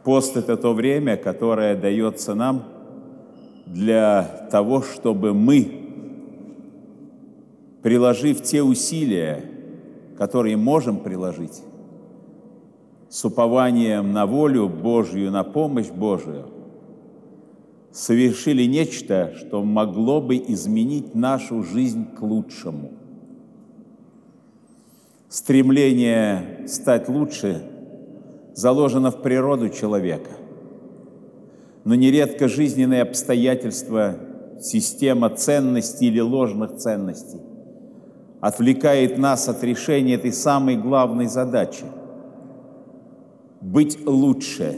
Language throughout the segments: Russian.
Пост – это то время, которое дается нам для того, чтобы мы, приложив те усилия, которые можем приложить, с упованием на волю Божью, на помощь Божию, совершили нечто, что могло бы изменить нашу жизнь к лучшему. Стремление стать лучше заложено в природу человека, но нередко жизненные обстоятельства, система ценностей или ложных ценностей отвлекает нас от решения этой самой главной задачи – быть лучше.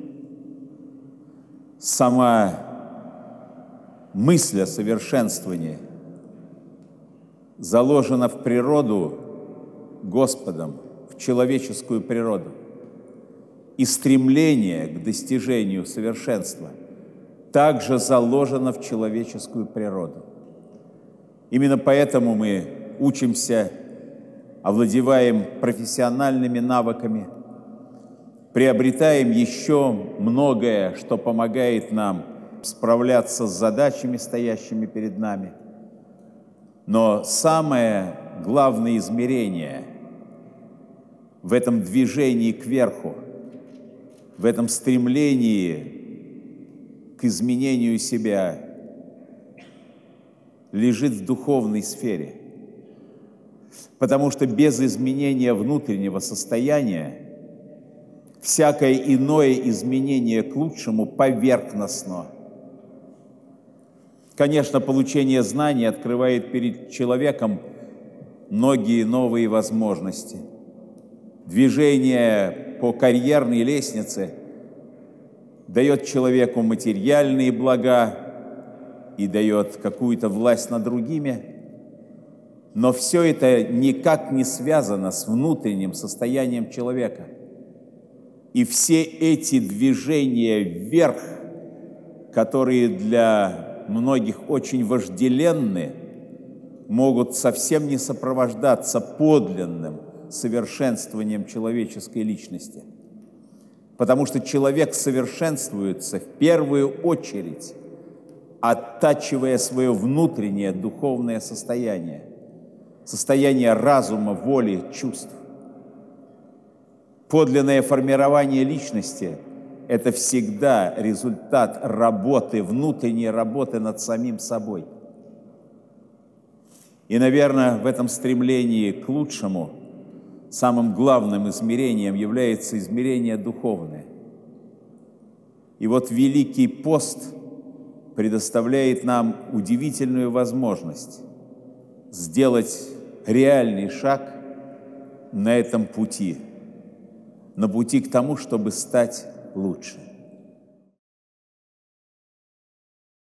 Сама мысль о совершенствовании заложена в природу Господом, в человеческую природу. И стремление к достижению совершенства также заложено в человеческую природу. Именно поэтому мы учимся, овладеваем профессиональными навыками, приобретаем еще многое, что помогает нам справляться с задачами, стоящими перед нами. Но самое главное измерение в этом движении кверху, в этом стремлении к изменению себя лежит в духовной сфере. Потому что без изменения внутреннего состояния всякое иное изменение к лучшему поверхностно. Конечно, получение знаний открывает перед человеком многие новые возможности. Движение по карьерной лестнице дает человеку материальные блага и дает какую-то власть над другими, но все это никак не связано с внутренним состоянием человека. И все эти движения вверх, которые для многих очень вожделенны, могут совсем не сопровождаться подлинным совершенствованием человеческой личности. Потому что человек совершенствуется в первую очередь, оттачивая свое внутреннее духовное состояние, состояние разума, воли, чувств. Подлинное формирование личности – это всегда результат работы, внутренней работы над самим собой. И, наверное, в этом стремлении к лучшему самым главным измерением является измерение духовное. И вот Великий пост предоставляет нам удивительную возможность сделать реальный шаг на этом пути, на пути к тому, чтобы стать лучше.